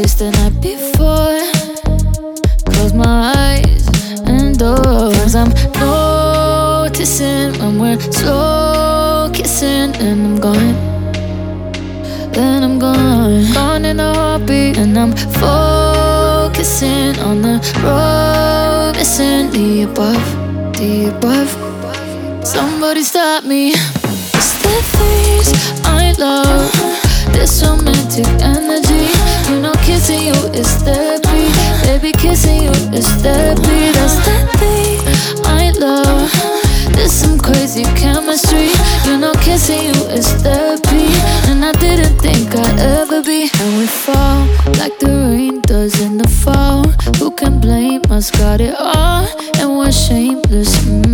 just the night before. Close my eyes and things I'm noticing when we're slow kissing. And I'm gone, then I'm gone. Gone in a heartbeat. And I'm focusing on the road, missing the above, the above. Somebody stop me. It's the things I love, this romantic energy. You know kissing you is therapy. Baby, kissing you is therapy. That's the thing I love, there's some crazy chemistry. You know kissing you is therapy. And I didn't think I'd ever be. And we fall like the rain does in the fall. Who can blame us? Got it all and we're shameless.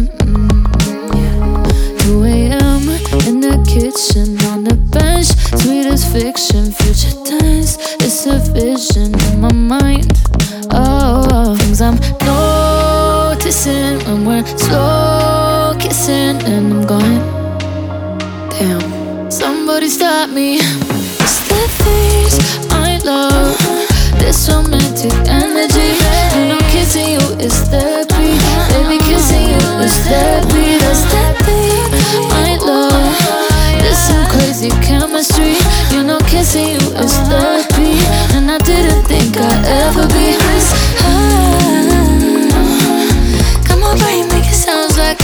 2 a.m. in the kitchen, on the bench, sweet as fiction, future tense. It's a vision in my mind. Oh, things I'm noticing when we're slow kissing. And I'm gone, damn. Somebody stop me. It's the things I love, this romantic energy. You know kissing you is therapy. Baby, kissing you is therapy. That's that thing I love, there's some crazy chemistry. You know kissing you is therapy. And I didn't think I'd ever be this high. Come on, brain, make it sounds like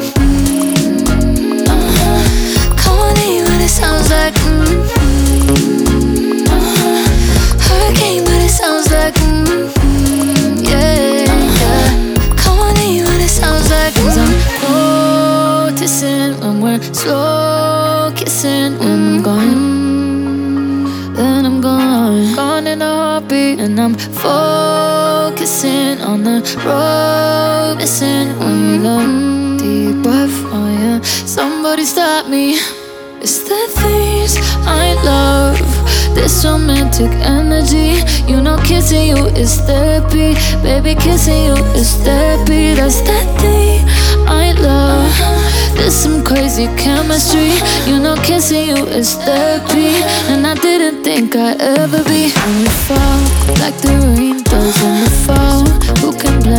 come on in, but it sounds like hurricane, but it sounds like yeah, yeah. Come on in, but it sounds like I'm noticing when we're slow kissing. And I'm gone, then I'm gone. Gone in a heartbeat. And I'm focusing on the road, missing when you love the above. Oh yeah, somebody stop me. It's the things I love, this romantic energy. You know kissing you is therapy. Baby, kissing you is therapy. That's that thing I love, there's some crazy chemistry. You know kissing you is therapy. And I didn't think I'd ever be. And we fall like the rain does in the fall. Who can blame